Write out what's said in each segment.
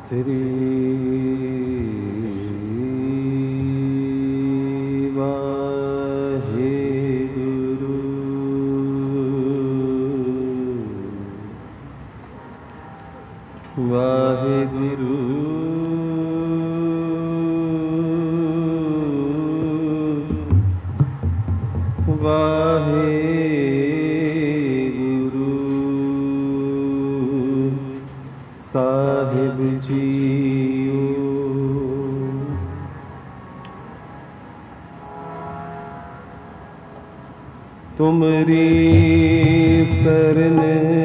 श्री वाहेगुरु वाहेगुरु वाहेगुरु साहिब जीओ। तुमरी शरण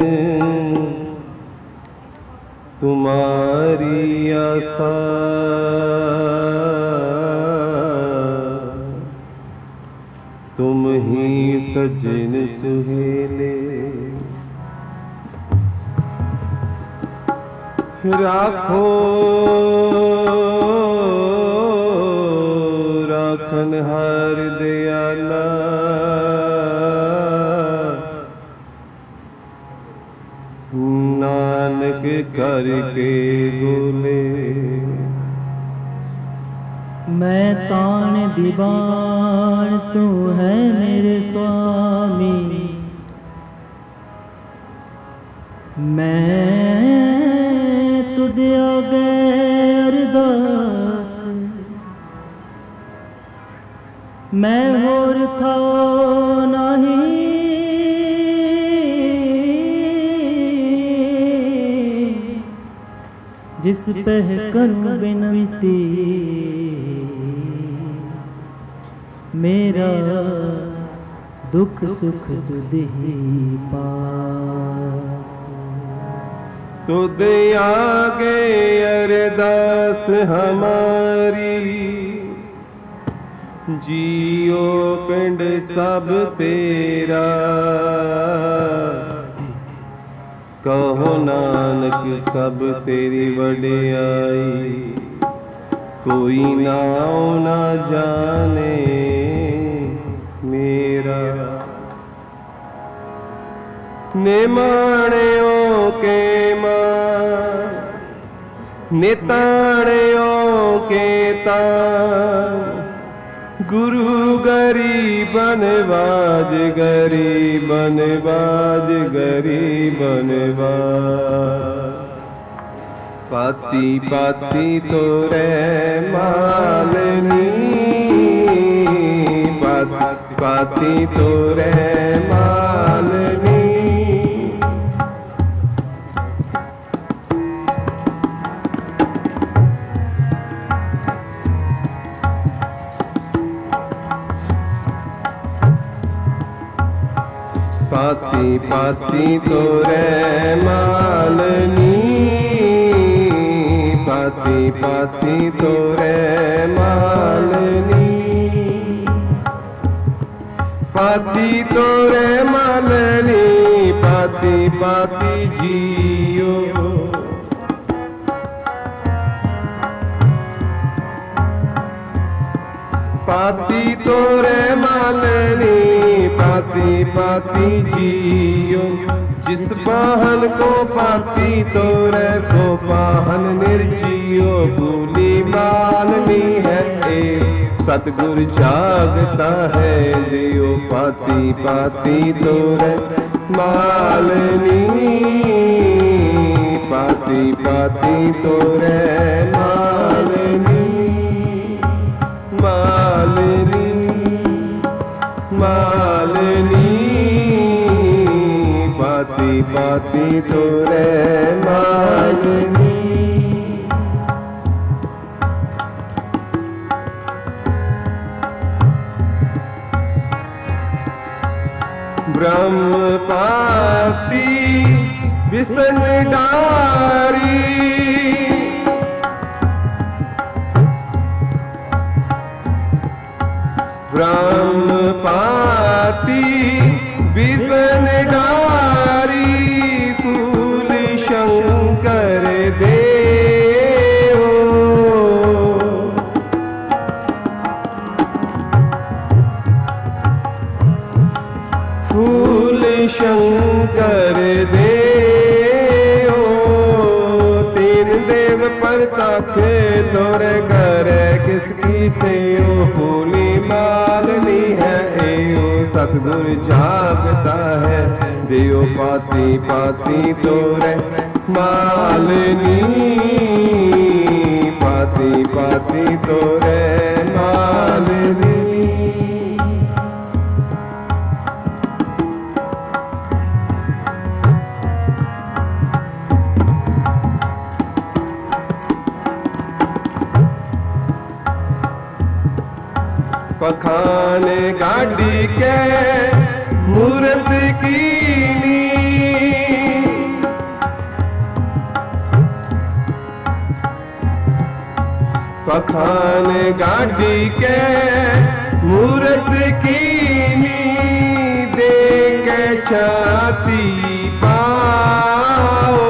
तुम्हारी आशा तुम ही सजन सुहेले। राखो राखन हार दयाला नानक करके बोले। मैं तान दीवान तू है मेरे स्वामी। मैं तुझ आगे अरदास मैं होर था नहीं। जिस पे करूं विनती मेरा दुख सुख तुझ ही पास। तुझ आगे अरदास हमारी जियो पिंड सब तेरा। कहो नानक सब तेरी वडियाई कोई नाम ना जाने मेरा। निमाणियों के मान निताणियों के तान गुरु गरीबन बाज गरीबन बाज गरीबन बाज। पाती पाती तोरे मालनी पाती तोरे मालनी। पाती पाती तोरे मालनी पाती पाती तोरे मालनी। पाती तोरे मालनी पाती पाती जियो। पाती तोरे मालनी पाती पाती जियो। जिस पाहन को पाती तोरे सो पाहन निर्जियो। भूली मालनी है एक सतगुर जागता है दियो। पाती पाती तोरे मालनी पाती पाती तोरे मालनी मालनी मालनी पाती पाती तोरे मालनी। ब्रह्म पाती विष्ण डारी ब्रह्म पाती विष्ण डारी। फूल शंकर देव फूल शंकर देव। तीन देव पर ताके तोरे करे किसकी से ओ फूली मालनी है एओ सतगुर जागता है दियो पाती पाती तोरे मालनी पाती पाती तोरे मालनी पखान गाड़ी के मूर्त कीनी पखान गाड़ी के मूर्त कीनी देख छाती पाओ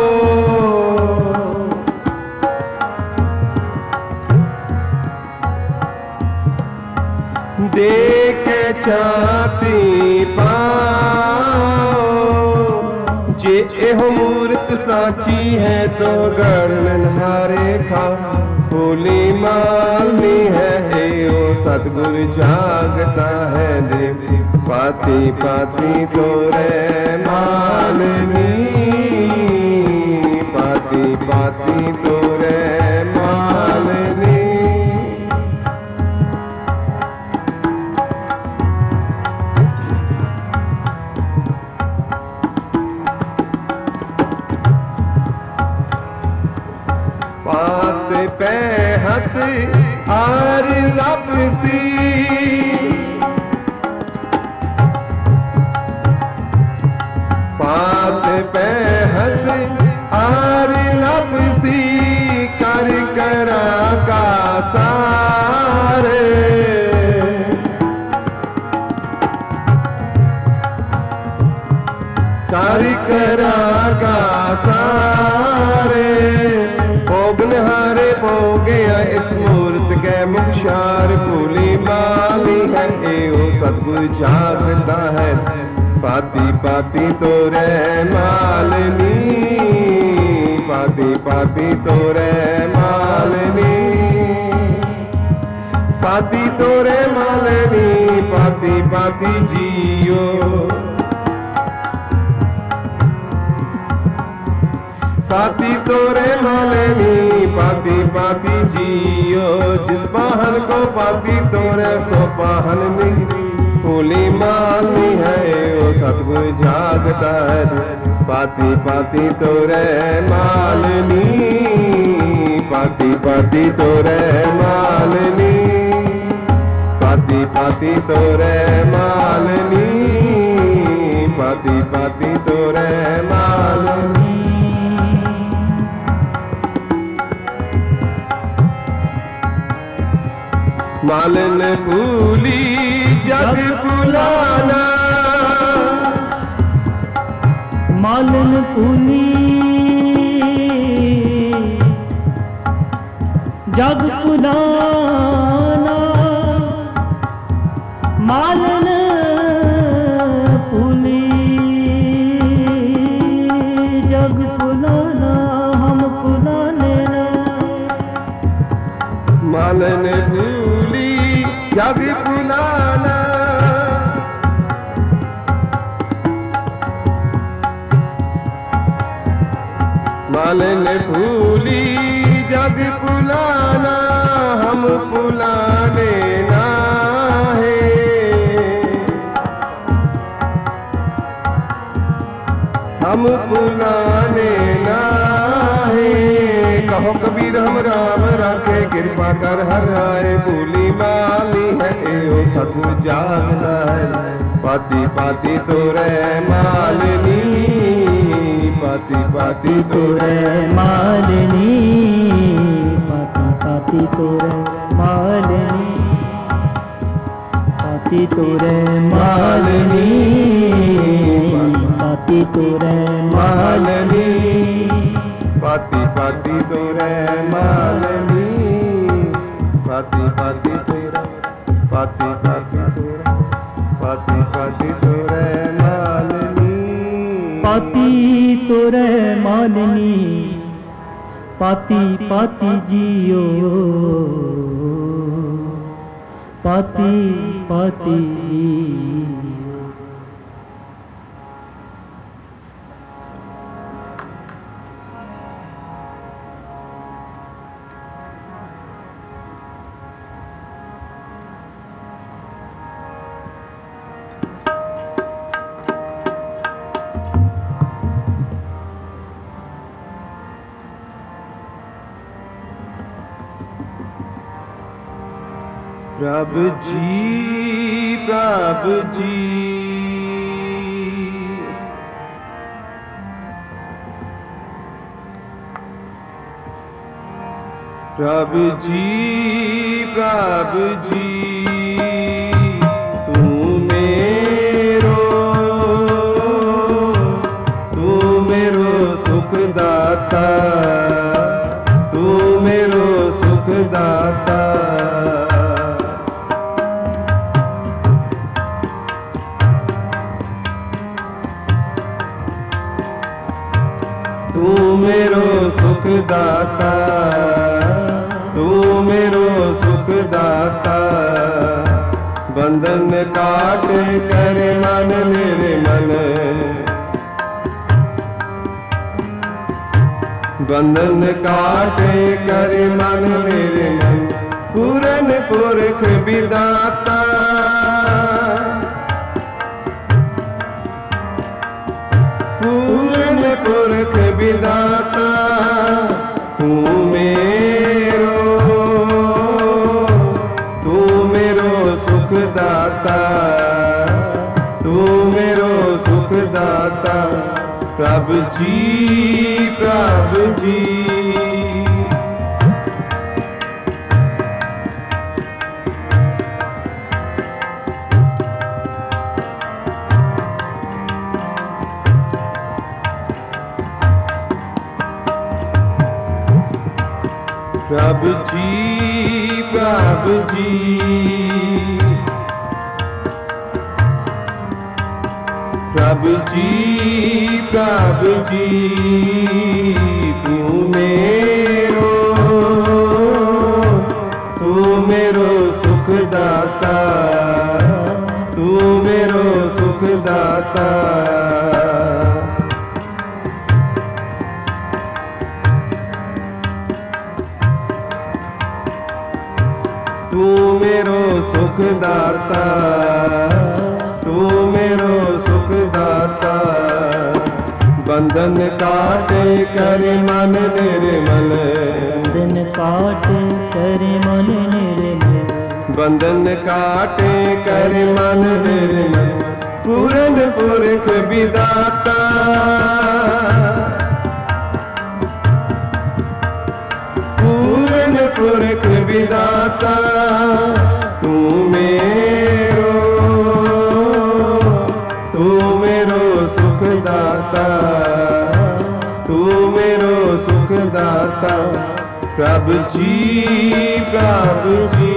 देख छाती पाओ जे एहो मूर्त साची है तो गणन हारे खा फूली मालनी है एओ सतगुर जागता है देव पाती पाती तोरे मालनी पाती पाती तोरे मालनी पात पे हथ आर लपसी पात पे हथ आर लपसी कर करा का सारे कर करा का सारे हारे हो गया इस मूर्त के मुख्शार फूली माली है एओ सतगुर जागता है पाती पाती तोरे मालनी पाती पाती तोरे मालनी पाती तोरे मालनी पाती पाती जियो पाती तोरे मालनी पाती पाती जियो जिस पाहन को पाती तोरे सो पाहन मिली फूली मालनी है ओ सतगुर जागता है पाती पाती तोरे मालनी पाती पाती तोरे मालनी पाती पाती तोरे मालनी पाती पाती तोरे मालनी मालन फूली जग फुलाना मालन फूली जग फुलाना मालन फूली जग फुलाना हम फुलाने मालन फूली जग फुलाना मालन फूली जग फुलाना हम फुलाने ना है हम फुलाने ना है कहो कबीर हम राम राखे कृपा कर हर आए फूली माली है एओ सतगुर जागता है पाती पाती तोरे मालनी पाती पाती तोरे मालनी पाती पाती तोरे मालनी पाती तोरे मालनी पाती तोरे मालनी पाती पाती तोरे मालनी पाती पाती तोरे पाती पाती तोरे पाती पाती तोरे मालनी पाती तोरे मालनी पाती पाती जियो, पाती पाती जियो। प्रभु जी, प्रभु जी, प्रभु जी, प्रभु जी, तू मेरो सुखदाता, तू मेरो सुखदाता। तू मेरो सुखदाता, तू मेरो सुखदाता। बंधन काट कर मन मेरे मन, बंधन काट कर मन मेरे मन। पूरन पुरख विदाता, पूरन पुरख विदाता। तू मेरो सुखदाता, तू मेरो सुखदाता। प्रभु जी, प्रभु जी, प्रभु जी, प्रभु जी, प्रभु जी, प्रभु जी। तू मेरो सुखदाता, तू मेरो सुखदाता। तू मेरो सुखदाता, तू मेरो सुखदाता। बंधन काटे कर मन निर्मल, बंधन काटे कर मन निर्मल, बंधन काटे कर मन निर्मल। पूरन पुरख विदाता, पूरन पुरख विदाता। तू मेरो सुखदाता, तू मेरो सुखदाता। प्रभु जी, प्रभु जी,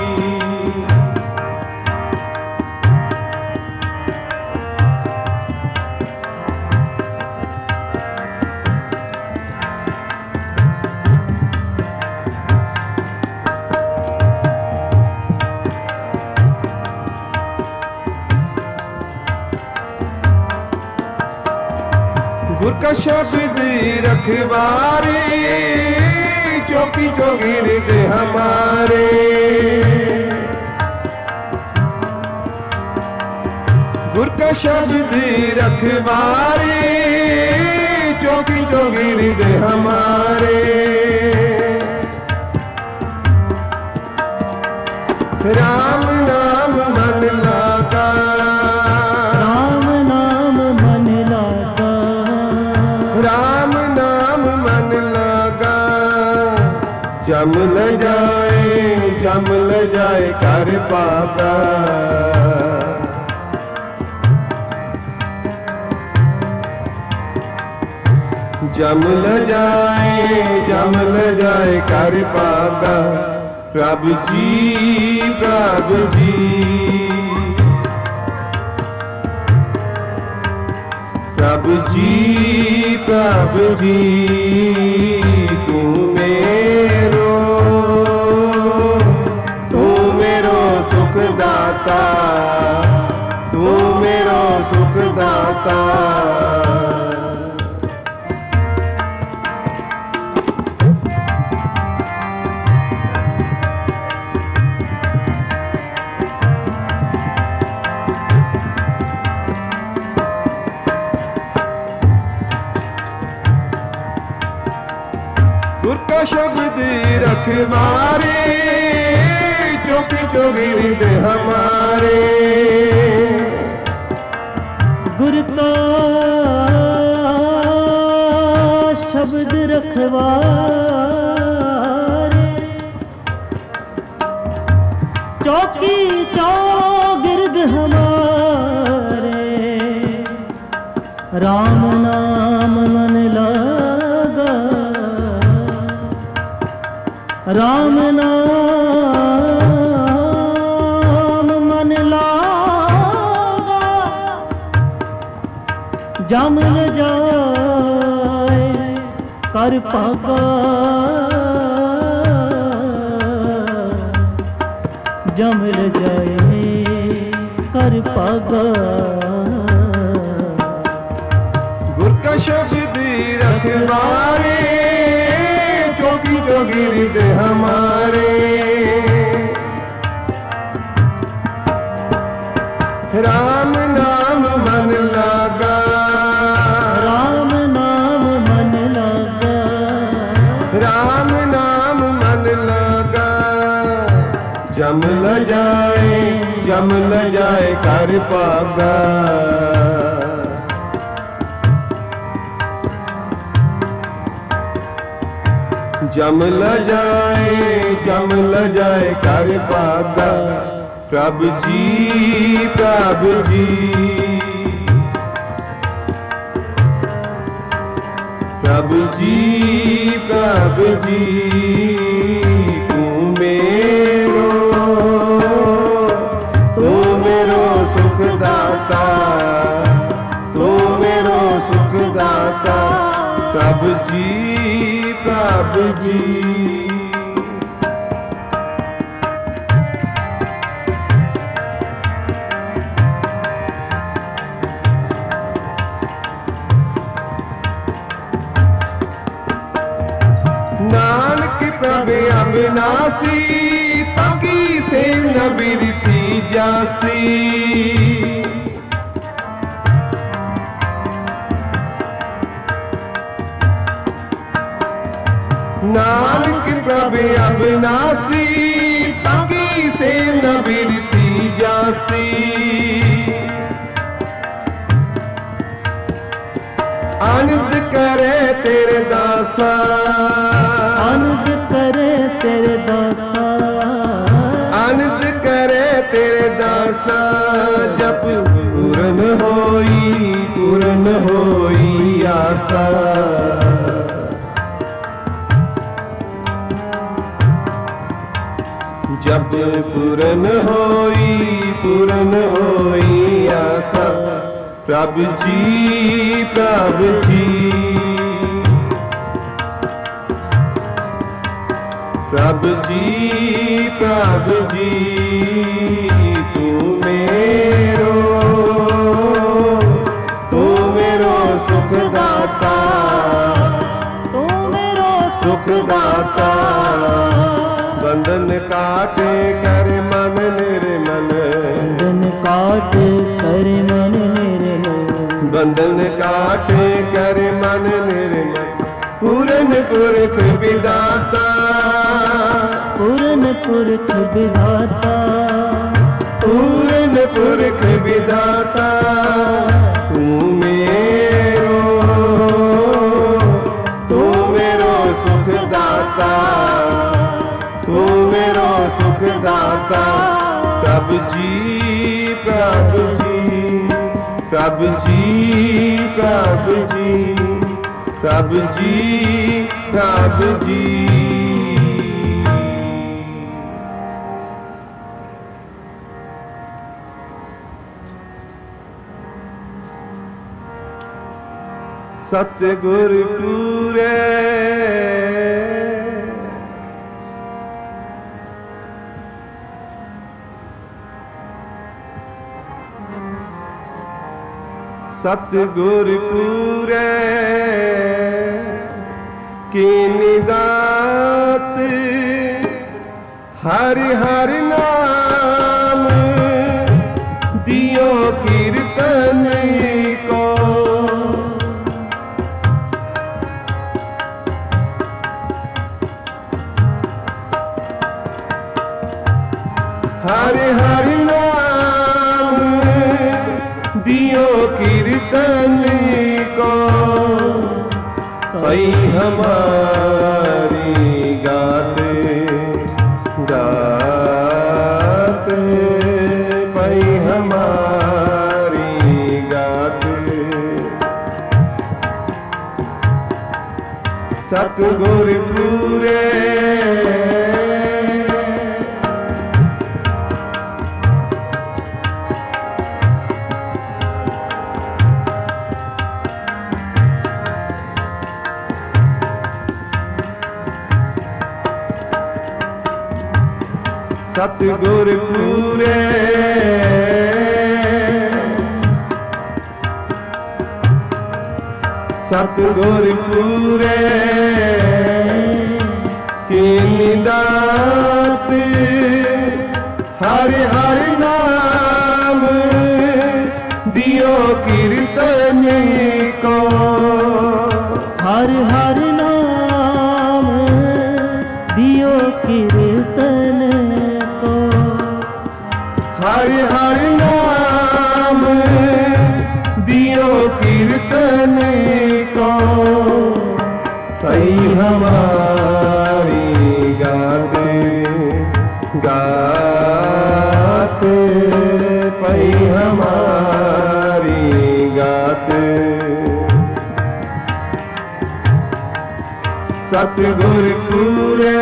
गुर का शब्द रखवारे, चौकी चौगिर्द हमारे। गुर का शब्द रखवारे, चौकी चौगिर्द हमारे। राम नाम मन लागा, राम नाम मन लागा, राम नाम मन लागा। जम ल जाए कर पागा। जम ल जाए कर पागा। प्रभु जी, प्रभु जी, प्रभु जी, प्रभु जी। तू दाता। गुर का शब्द रखवारे चौकी चौगिर्द हमारे। गुर का शब्द रखवारे चौकी चौगिर्द हमारे। राम नाम मन लगा, राम नाम मन लागा। जम ल जाए कर पागा, जम ल जाए कर पागा। गुर का शब्द रखवारे चौकी चौगिर्द हमारे। राम नाम मन लागा, राम नाम मन लागा, राम नाम मन लागा। जम ल जाए कर पागा। जम ल जाए कर पागा। प्रभु जी प्रभु जी, प्रभु जी प्रभु जी। तू मेरो सुख दाता, तू मेरो सुख दाता। प्रभु जी प्रभु जी। नानक प्रभु अविनाशी, ताकी से न बिरती जासी। नानक प्रभु अविनाशी, ताकी से न बिरती जासी। आनंद करे तेरे दासा, आनंद करे तेरे दासा, आनंद करे तेरे दासा। जब पूर्ण होई आशा। जब पूर्ण होई आशा। प्रभु जी प्रभु जी, प्रभु जी प्रभु जी। तू मेरो सुख दाता, तू मेरो सुख दाता। बंधन काटे कर मन निर्मल, बंधन काटे कर मन निर्मल, बंधन काटे कर मन निर्मल। पूरन पुरख विदाता, पूरन पुरख विधाता, पूरन पुरख विदाता। तू मेरो सुख दाता, तू मेरो सुख दाता। प्रभु जी प्रभु जी, प्रभु जी प्रभु जी, प्रभु जी प्रभु जी। सतगुर पूरे सतगुर पूरे की निदात हरि हरि नाम दियो कीर्तन को हरि हरि नाम दियो कीर्तन को पई हमारी गाते गाते पई हमारी गाते सतगुर पूरे सतगुर पूरे सतगुर पूरे की निदात हरि हरि नाम दियो कीर्तन को हरि हरि नाम दियो कीर्तन को हरि हरि नाम दियो कीर्तन को कई हमारी गाते गाते पई हमारी गाते सतगुर पूरे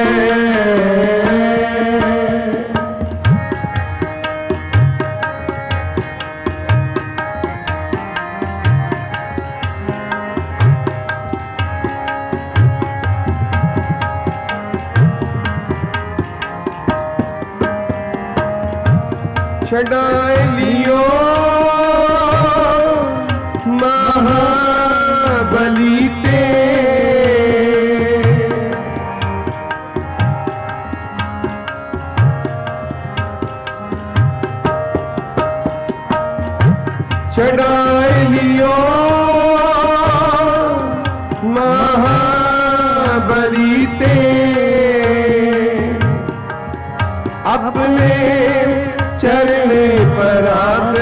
छड़ाए लियो महाबली ते छड़ाए लियो महाबली ते अपने चरण परात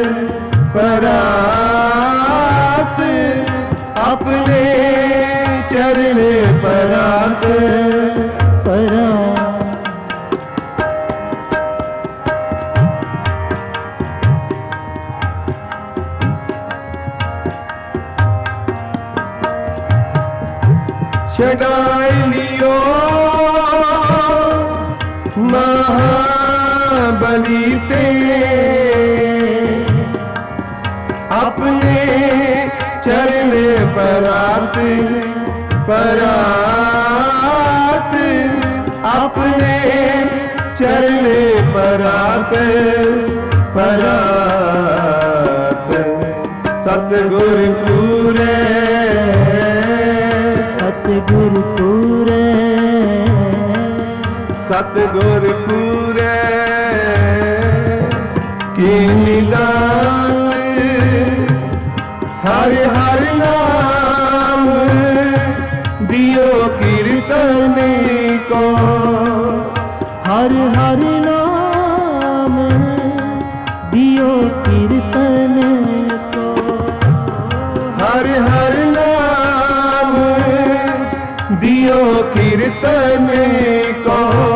परात अपने चरण परात परात छड़ाए लियो महाबली ते अपने चरण परात परात अपने चरण परात परात सतगुर पूरे सतगुर पूरे सतगुर पूरे की निदान हरि हरि नाम दियो कीर्तन को हरि हरि नाम दियो कीर्तन को हरि हरि नाम दियो कीर्तन को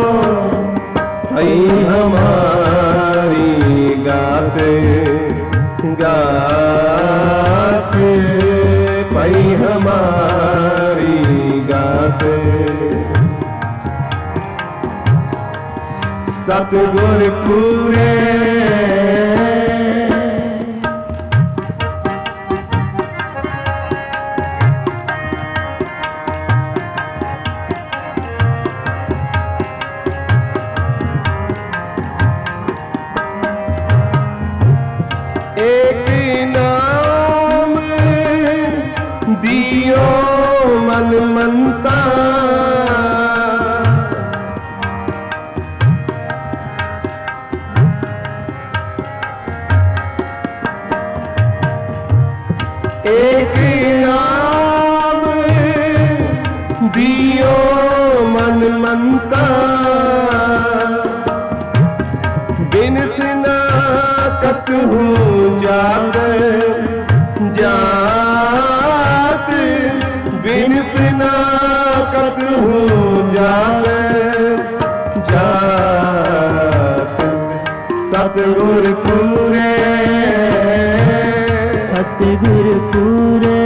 आई हमारी गाते गाते पई हमारी गाते सतगुर पूरे एक नाम मनता एक नाम दियो मन मनता बिन सिना कतहु जात जात बिन सिना कतहु जात जात सतगुर पूरे सतगुर पूरे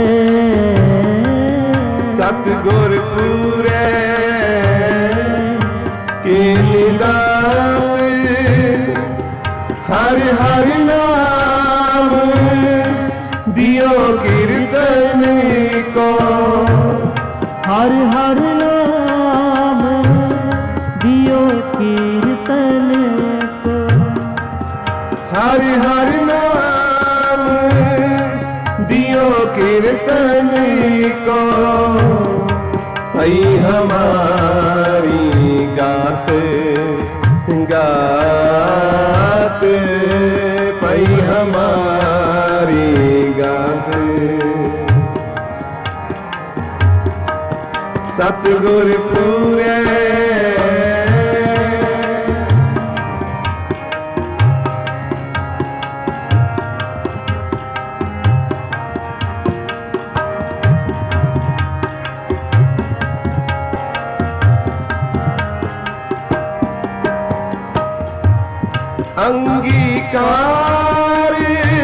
सतगुर पूरे के निदान हर हर नाम दियो कीर्तन को हर हर नाम दियो कीर्तन को हर हर नाम दियो कीर्तन को भई हमारी गात गात भई हमारी गात सतगुर पूरे अंगीकार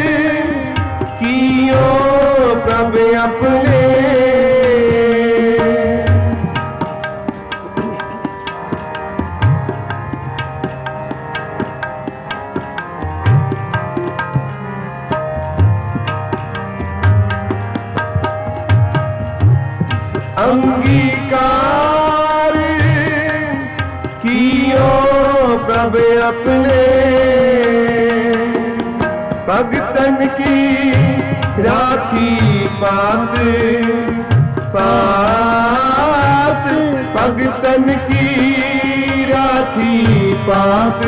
कियो प्रभु अपने अंगीकार कियो प्रभु अपने भगतन की राखी पात पात भगतन की राखी पात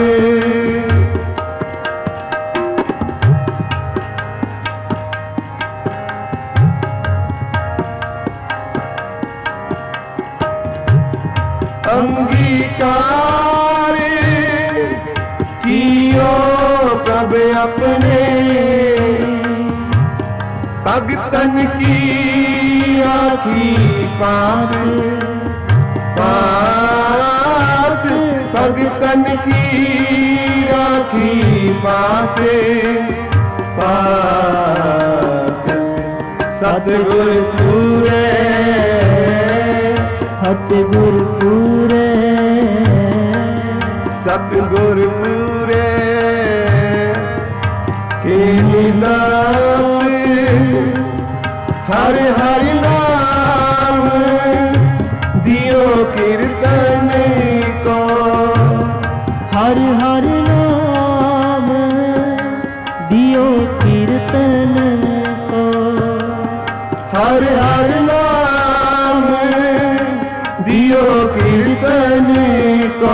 अंगीकार कियो प्रभु अपने भगतन की राखी पात पात भगतन की राखी पात पात सतगुर पूरे सतगुर पूरे सतगुर पूरे के निदान हर हर नाम दियो कीर्तन को हर हर नाम दियो कीर्तन को हर हर नाम दियो कीर्तन को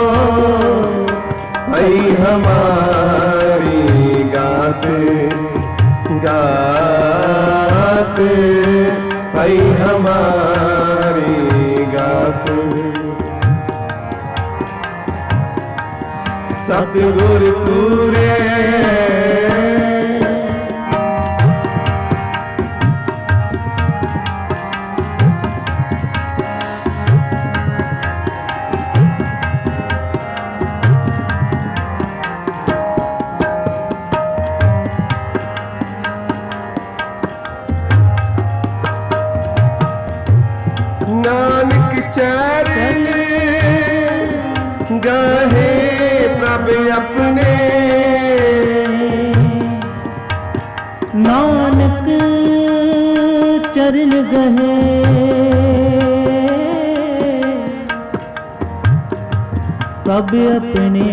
भई हमारी गात गात भई हमारी गात सतगुर पूरे नानक चरण गहे प्रभु अपने नानक चरण गहे प्रभु अपने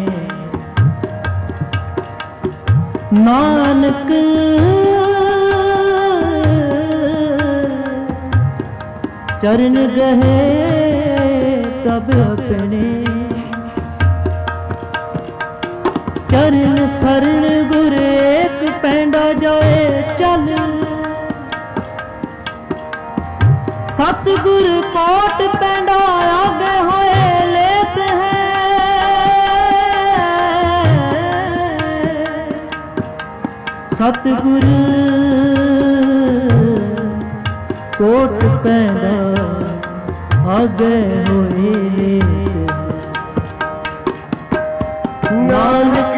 नानक चरण गहे तब अपने, चरण शरण गुर एक पैंडा जाए चल, सतगुर कोट पैंडा आगे होए लेते हैं, सतगुर कोट पैंडा आगे होए लेते हैं। नानक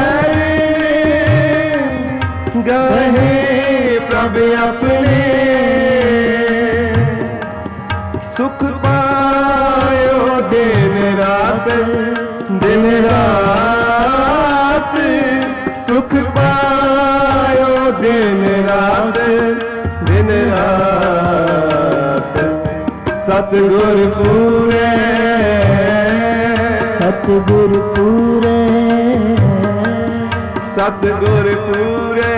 चरण गहे प्रभ अपने, सुख पायो दिन रात, दिन रात सुख पायो दिन रात, दिन रात सतगुर पूरे, सतगुर पूरे, सतगुर पूरे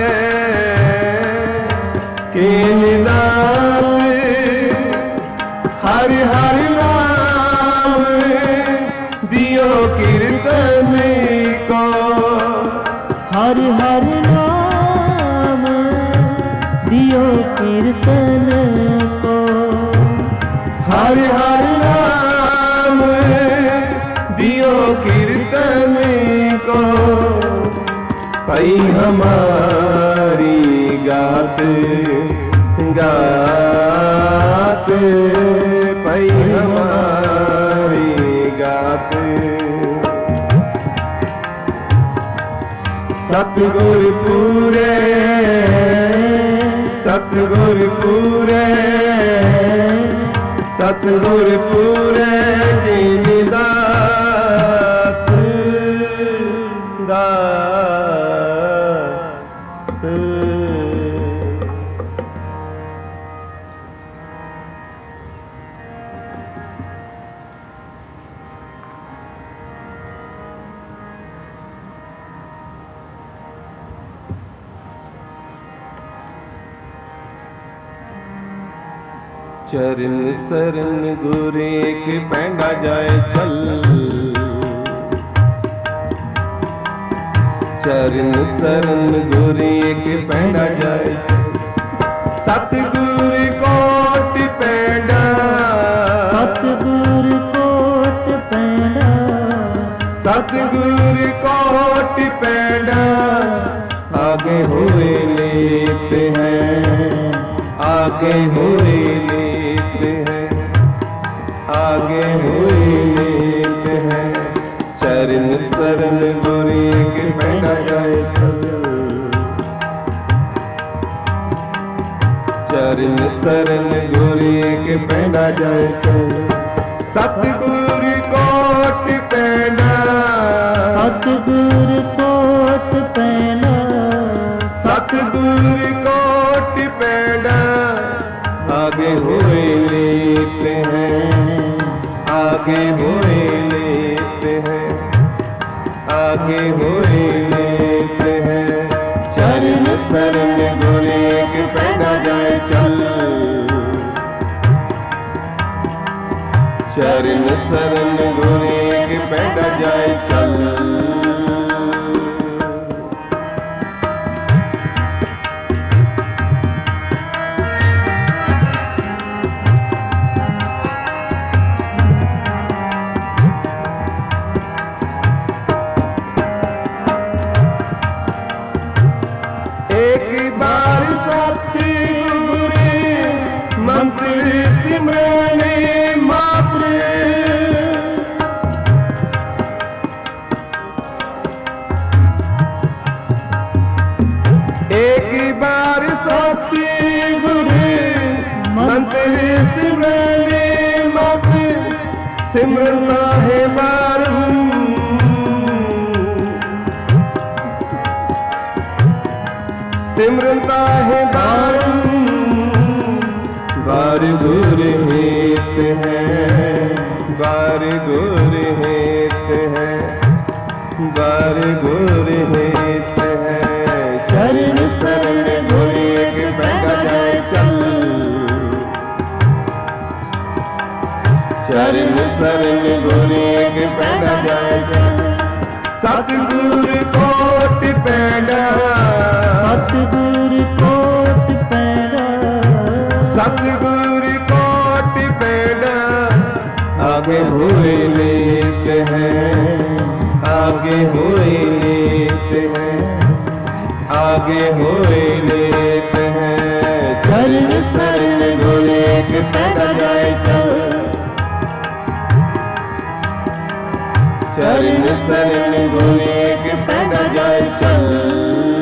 के निदान, हरि हरि नाम दियो कीर्तन को, हरि हरि नाम दियो कीर्तन को, हरि हरि नाम दियो कीर्तन को, पई हमारी गात गात, पई हमारी गात, सतगुर पूरे, सतगुर पूरे, सतगुर पूरे की दात, दात। चरण शरण गुर एक पैंडा जाए चल, चरण शरण गुर एक पैंडा जाए, सतगुर कोट पैंडा, सतगुर कोट पैंडा, सतगुर कोट पैंडा आगे हुए लेते हैं, आगे हुए लेते हैं, आगे हुए लेते हैं, चरण शरण गुर एक पैंडा जाए चल, चरण शरण गुर एक पैंडा जाए चल, सतगुर कोट पैंडा, सतगुर कोट पैंडा, सतगुर कोट पैंडा आगे हुए लेते हैं, आगे हुए लेते हैं, आगे हुए लेते हैं, चरण शरण गुर एक पैंडा जाए चल, चरण शरण गुर एक पैंडा जाए चल। एक बार सतगुर मंत्र सिमरने मात्र, एक बार सतगुर मंत्र सिमरने मात्र, सिमरना है बारम, सिमरता है बारम बार गुर हेत है, बार गुर हेत है, बार गुर हेत है, चरण शरण गुर एक पैंडा जाए चल, चरण शरण गुरु एक पैड़ा जाए चल। सतगुरु कोटि पैड़ा, सतगुरु कोटि पैड़ा, सतगुरु कोटि पैड़ा। आगे हुए लेत हैं, आगे हुए लेत हैं, आगे हुए लेत हैं। चरण शरण गुरु एक पैड़ा जाए चल। चरण शरण गुरु एक पैड़ा जाए चल।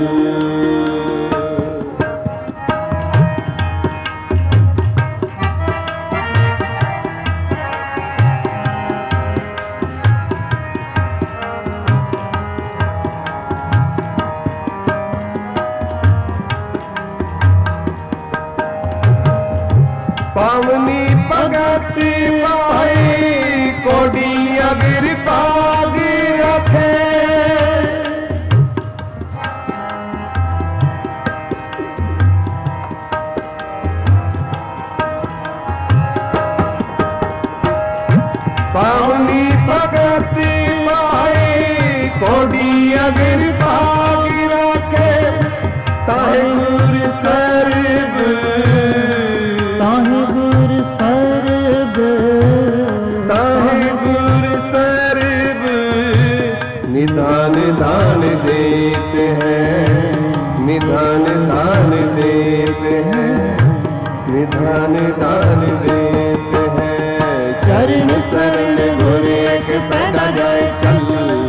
पावनी भगति पाई कोडी अगिर पागी रखे। पावनी भगति पाई कोडी अगिर पागी रखे। ताहे गुर सर्ब, ताहे गुर सर्ब, ताहे गुर सर्ब निधान दान देते हैं, निधान दान देते हैं, निधान दान देते हैं। चरण शरण गुरु एक पैड़ा जाए चल।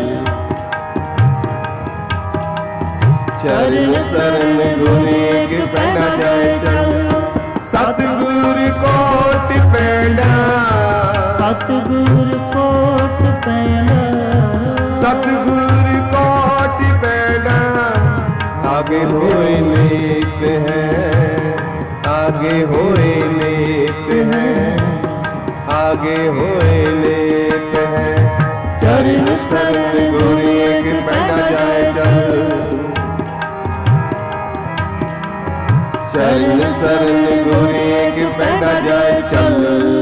चरण शरण गुरु एक पैड़ा जाए चल। सतगुरु कोटि पैड़ा, सतगुरु कोटि पैड़ा, सतगुरु कोटि पैड़ा। आगे होए लेत हैं, आगे होए लेत हैं, आगे होए लेत हैं। चरण शरण गुरु एक पैड़ा जाए चल। चरण शरण गुरु एक पैड़ा जाए चल।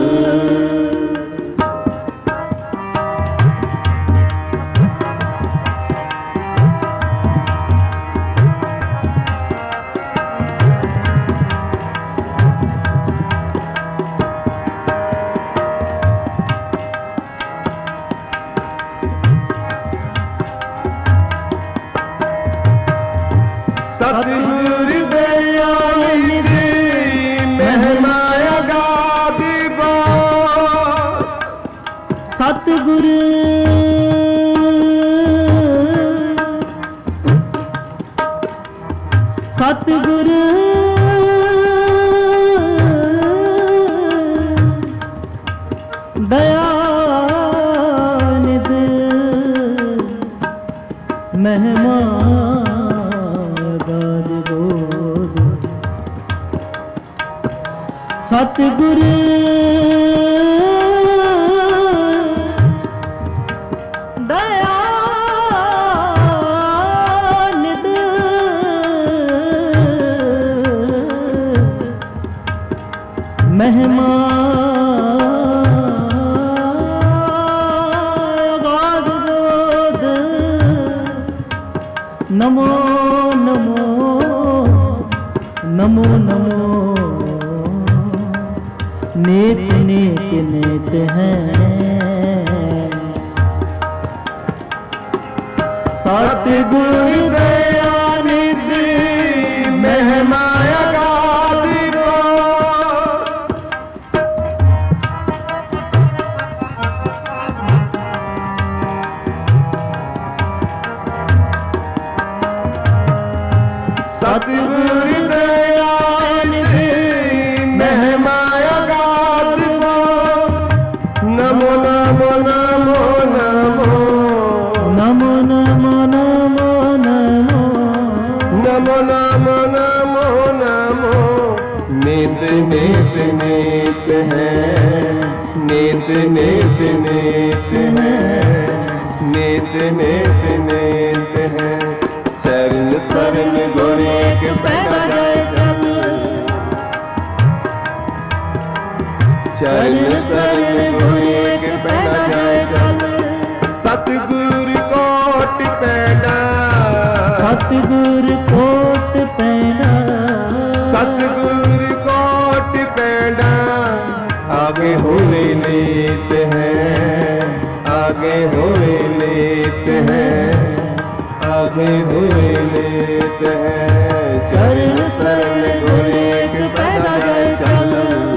सतगुरु दयानिधि महिमा अगाधि बो। सतगुरु सतगुरु दयानिधि महिमा सतगुरु दयानिधि महिमा अगाध बोध। नमो नमो नमो नमो। नेत नेत नेत हैं सतगुरु दयानिधि महिमा अगाधि बो। सतगुरु दयानिधि महिमा अगाधि बो। नमो नमो नमो नमो, नमो नमो नमो नमो, नमो नमो नमो नमो। नेत नेत नेत हैं, नेत नेत नेत हैं, नेत नेत नेत हैं। चरण शरण गुरु एक पैड़ा जाए चल। चरण शरण गुर एक पैंडा जाए चल। सतगुर कोट पैंडा, सतगुर कोट पैंडा, सतगुर कोट पैंडा। आगे हुए लेत हैं, आगे हुए लेत हैं, आगे हुए लेत हैं। चरण शरण गुर एक पैंडा जाए चल।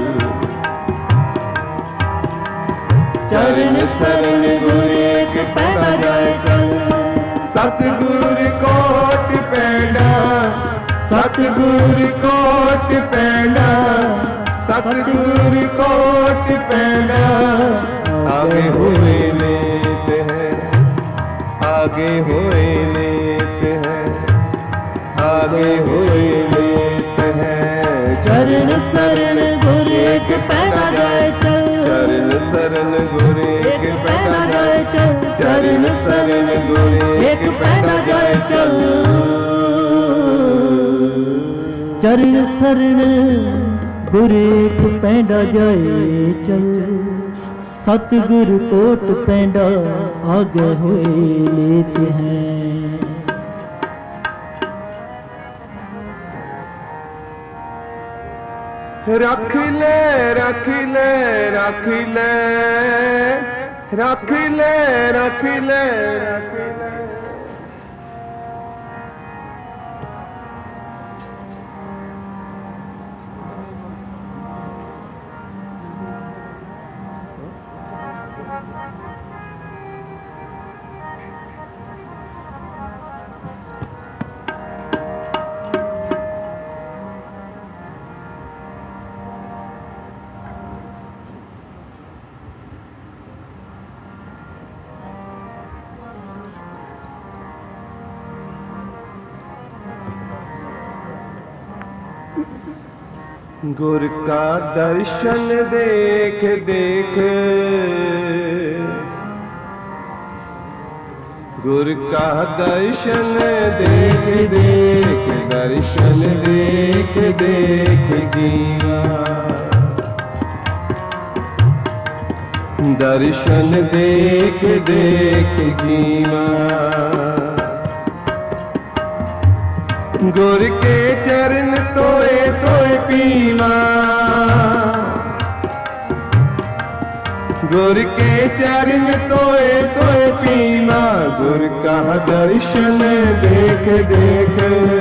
चरण शरण गुर एक पैंडा जाए चल। सतगुर कोट पैंडा, सतगुर कोट पैंडा, सतगुर कोट पैंडा। आगे हुए लेत हैं, आगे हुए लेत हैं, आगे हुए लेत हैं। चरण शरण गुर एक पैंडा जाए चल। चरण शरण गुर एक पैंडा जाए चल। चरण शरण गुर एक पैंडा जाए चल। चरण शरण गुर एक पैंडा जाए चल। सतगुर कोट पैंडा आगे हुए लेते हैं। रख ले रख ले रख ले रख ले रख ले रख ले। गुर का दर्शन देख देख, गुर का दर्शन देख देख, दर्शन देख देख जीवा। दर्शन देख देख जीवा। गुर के चरण तोए तोए पीवा। गुर के चरण तोए तोए पीवा। गुर का दर्शन देख देख,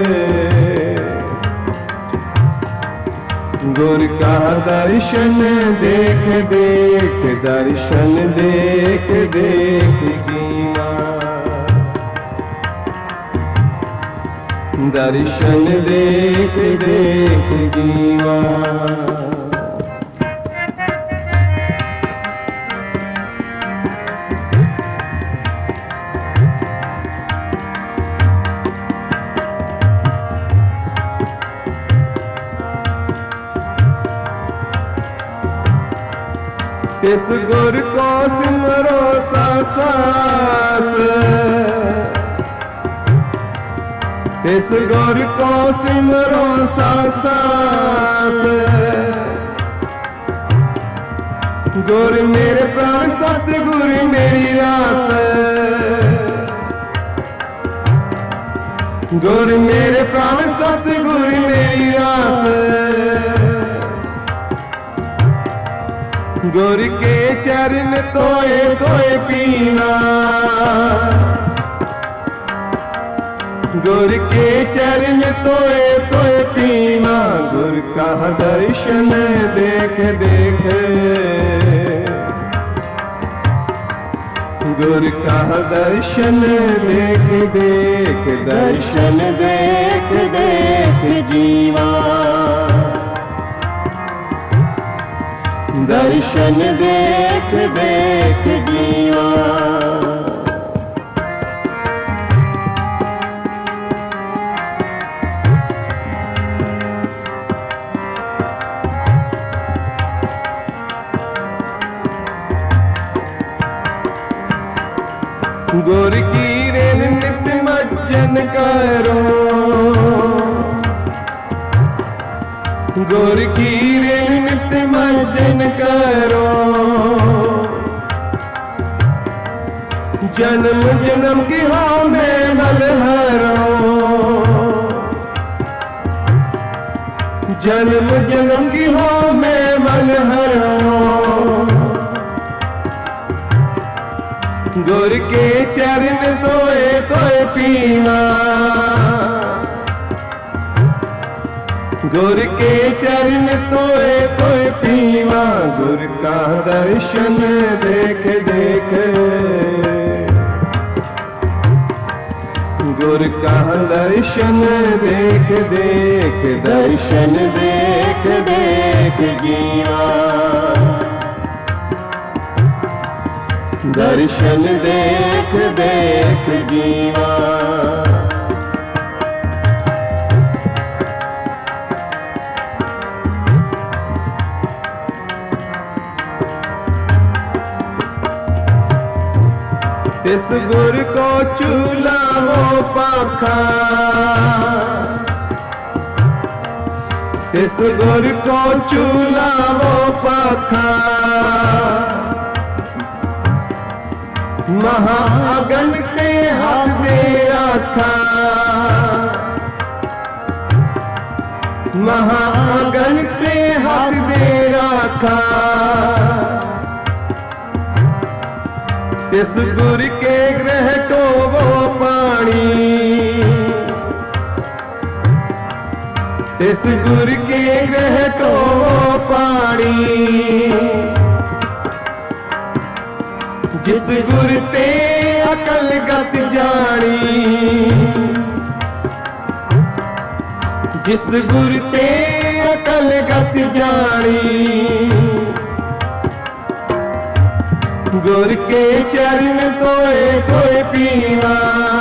गुर का दर्शन देख देख, दर्शन देख देख जीवा। दर्शन देख देख जीवा। इस गुर को सिमरो सास, इस गुर को सिमरो सास। गुर मेरे प्राण सतगुर मेरी रास। गुर मेरे प्राण सतगुर मेरी रास। गुर के चरण तोए तोए पीवा। गुर के चरण तोए तोए पीवा। गुर का दर्शन देख देख, गुर का दर्शन देख देख, दर्शन देख देख जीवा। दर्शन देख देख जीवा। गुर की रेन नित मज्जन करो। गुर की ऋण नित मर्जन करो, जन्म जन्म की हो में बलहरो, जन्म जन्म की हो में बलहरो। गुर के चरण तोए तोए पीवा, गुर के चरण तोए तोए पीवा। गुर का दर्शन देख देख, गुर का दर्शन देख देख, दर्शन देख देख जीवा, दर्शन देख देख जीवा। इस गुर को चूल्हा हो पाखा, इस गुर को चूल्हा हो पाखा। महाअगन के हाथ दे रखा, महाअगन के हाथ दे रखा। इस गुर के ग्रह को वो पानी, इस गुर के ग्रह को वो पानी। जिस गुर ते अकल गत जानी, जिस गुर ते अकल गत जानी। गुर के चरण तोए तोए पीवा,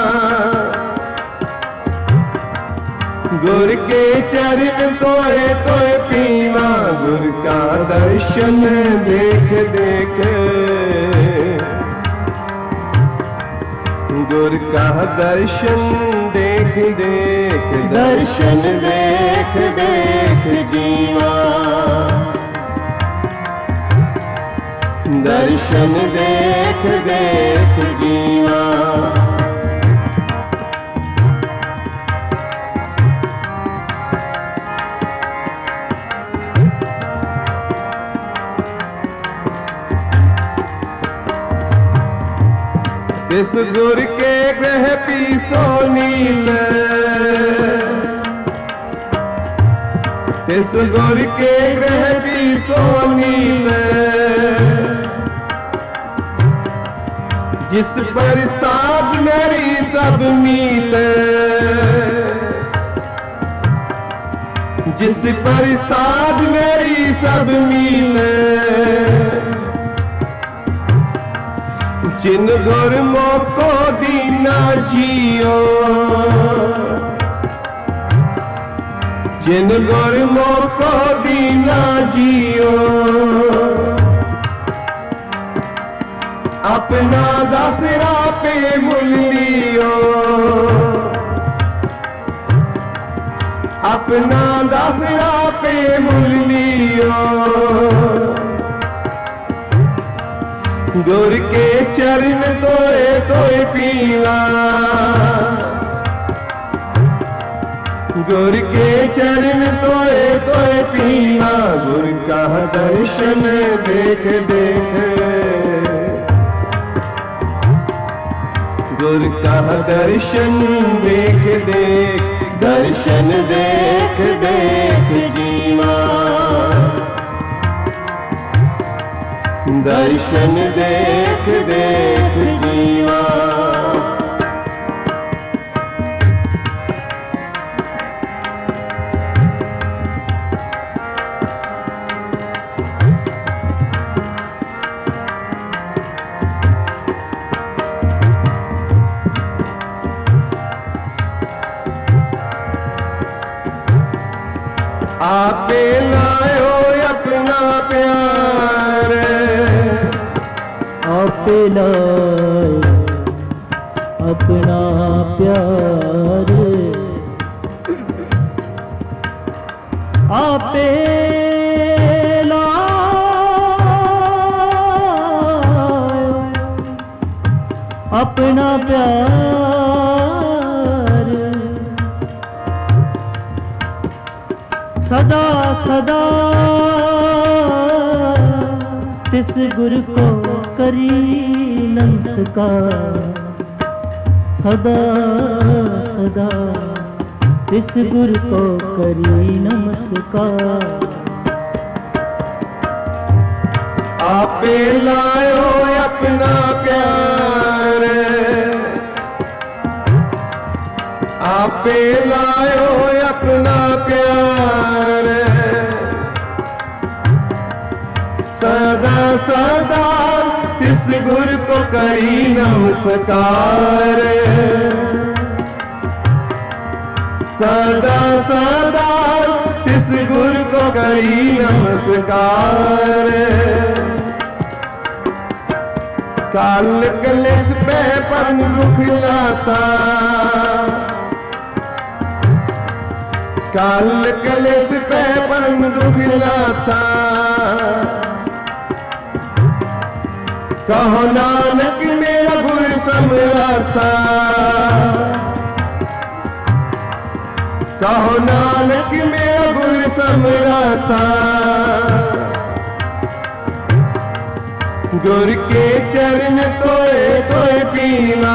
गुर के चरण तोए तोए पीवा। गुर का दर्शन देख देख, गुर का दर्शन देख देख, दर्शन देख देख जीवा, दर्शन देख देख जीवा। इस गुर के ग्रह पीसो नील, इस गुर के ग्रह पीसो नील। जिस पर साध मेरी सब मीत, जिस पर साध मेरी सब मीत। जिन गुर मोको दीना जियो, जिन गुर मोको दीना जियो। अपना दासरा पे मुल लियो, अपना दासरा पे मुल लियो। गुर के चरण तोए तोए पीवा, गुर के चरण तोए तोए पीवा। गुर का दर्शन देख देख, गुर का दर्शन देख देख, दर्शन देख देख जीवा, दर्शन देख देख जीवा। आपे लायो अपना प्यार, आपे लाए अपना प्यार, आपे प्यार सदा सदा तिस गुर को करी नमस्कार सदा सदा तिस गुर को करी नमस्कार आपे लायो अपना प्यार आपे लायो अपना प्यार सदा सदा इस गुर को करी नमस्कार सदा सदा इस गुर को करी नमस्कार काल कलेस पे पन रुखलाता काल कलेस पे पन रुखलाता कहो नानक मेरा गुर समझाता कहो नानक मेरा गुर समझाता गुर के चरण तोए तोए पीना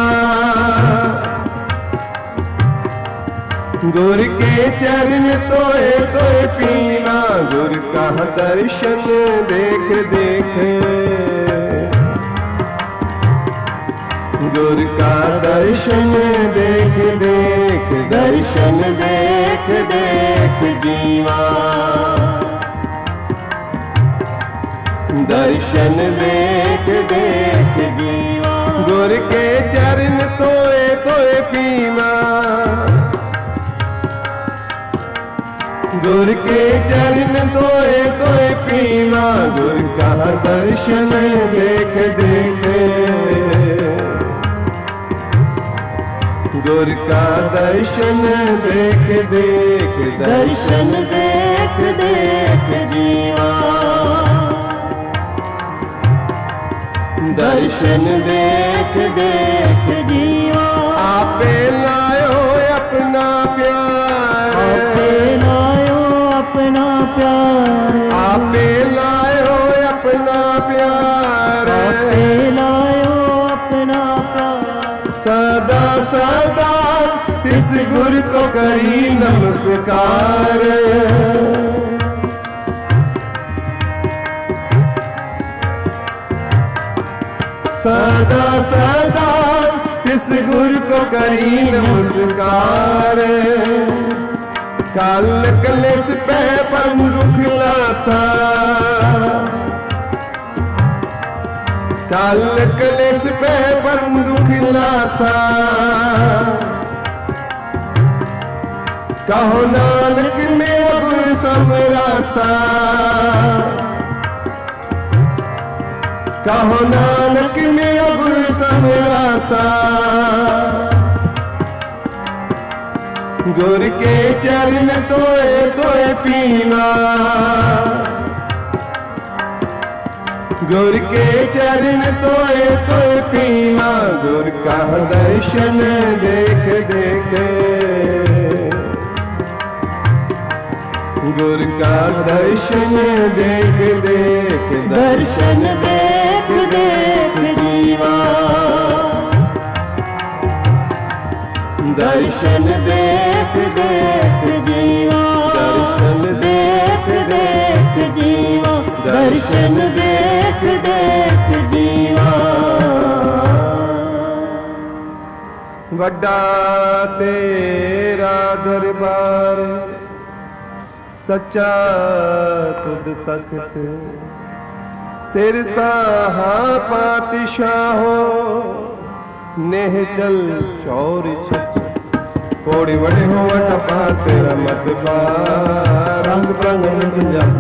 गुर के चरण तोए तोए पीना गुर का दर्शन देख देख गुर का दर्शन देख देख दर्शन देख देख जीवा दर्शन देख देख जीवा गुर के चरण तोए तोए पीना गुर के चरण तोए तोए पीना गुर का दर्शन देख देख गुर का दर्शन देख देख दर्शन देख देख जीवा दर्शन देख देख जीवा आपे लायो अपना प्यार आपे लायो अपना प्यार आपे लायो अपना प्यार आपे लायो अपना प्यार सदा सदा इस गुर को करी नमस्कार सदा सदा इस गुर को करी नमस्कार काल कलेस पे पन रुखलाता काल कलेस पे पन रुखलाता कहो नानक मेरा गुर समझाता कहो नानक मेरा गुर समझाता गुर के चरण तोए तोए पीना गुर के चरण तोए तोए पीना गुर का दर्शन देख देख गुर का दर्शन देख देख दर्शन देख देख जीवा दर्शन देख देख जीवा दर्शन देख देख जीवा दर्शन देख देख जीवा वड्डा तेरा दरबार सच्चा तुद तख्त सिर साहा पातशाहो नेह जल चौर छत कोड़ी बड़े हो टपा तेरा मतबा रंग प्रंग जप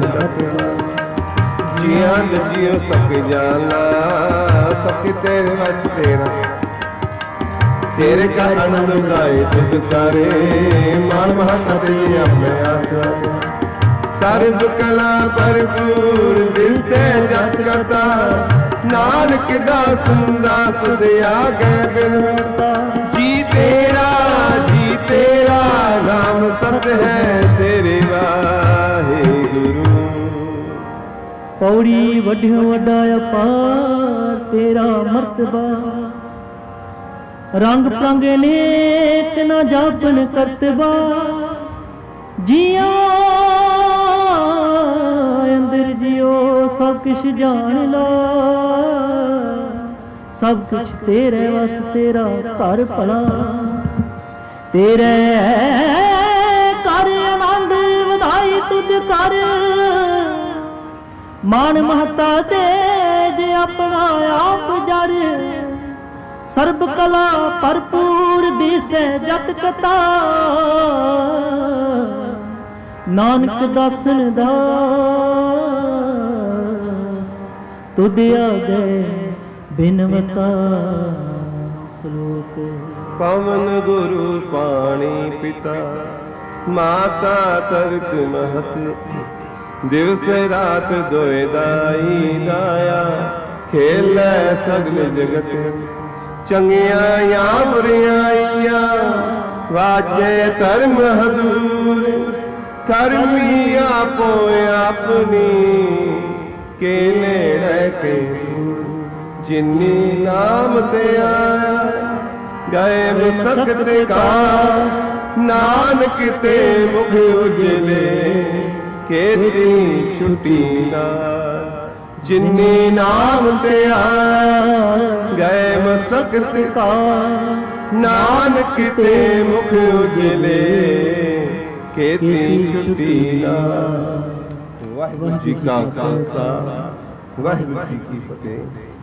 जिया जियो सब जाना सबके तेरे बस तेरा तेरे का आनंद उदाए तुझ तारे मान महता तेरी अपने आप सर्व कला भरपूर दिल से जप करता नानक दास ਸੁਧ ਆਗੇ ਬਿਨਵੰਤਾ। ਜੀ ਤੇਰਾ ਨਾਮ ਸਤ ਹੈ ਸੇਰੇ ਵਾਹਿਗੁਰੂ। ਪੌੜੀ ਵੱਡਿਓ ਵੱਡਾ ਅਪਾਰ ਤੇਰਾ ਮਰਤਬਾ। ਰੰਗ ਪ੍ਰੰਗੇ ਨੇਕ ਨਾ ਜਾਪਨ ਕਰਤਬਾ। ਜੀਆਂ ਅੰਦਰ ਜਿਉ ਸਭ ਕਿਛ ਜਾਣ ਲਾ। ਸਭ ਕੁਛ ਤੇਰੇ ਵਸ ਤੇਰਾ ਘਰ ਭਲਾ। ਤੇਰੇ ਕਰ ਆਨੰਦ ਵਧਾਈ ਤੁਧ ਕਰ। ਮਾਨ ਮਹਤਾ ਤੇਜ ਆਪਣਾ ਆਪ ਜਰ। ਸਰਬ ਕਲਾ ਭਰਪੂਰ ਦਿਸੈ ਜਤ ਕਤਾ। ਨਾਨਕ ਦਾਸਨ ਦਾਸ ਤੁਧ ਆਗੇ ਬਿਨਵਤਾ। ਸ਼ਲੋਕ। ਪਵਨ ਗੁਰੂ ਪਾਣੀ ਪਿਤਾ ਮਾਤਾ ਤਰਤ ਮਹਤ। ਦਿਵਸ ਰਾਤ ਦੋਇ ਦਾਈ ਦਾਇਆ ਖੇਲੈ ਸਗਲ ਜਗਤ। ਚੰਗੀਆਂ ਜਾਂ ਬੁਰੀਆਂ ਵਾਜੇ ਧਰਮ ਹਦੂਰ। ਕਰਮੀ ਆਪੋ ਆਪਣੀ ਕੇ ਨੇੜੇ ਕੇ। ਜਿਨੀ ਨਾਮ ਤੇ ਆਇਆ ਗਏ ਮੁਸਕਤ ਕਾ। ਨਾਨਕ ਤੇ ਮੁਖ ਉਜਲੇ ਕੇਤੀ ਛੁੱਟੀ ਨਾ। ਜਿਨੀ ਨਾਮ ਤੇ ਆਇਆ ਗਏ ਮੁਸਕਤ ਕਾ। ਨਾਨਕ ਤੇ ਮੁਖ ਉਜਲੇ ਕੇਤੀ ਛੁੱਟੀ ਨਾ। ਵਾਹਿਗੁਰੂ ਜੀ ਕਾ ਖਾਲਸਾ ਵਾਹਿਗੁਰੂ ਜੀ ਕੀ ਫਤਿਹ।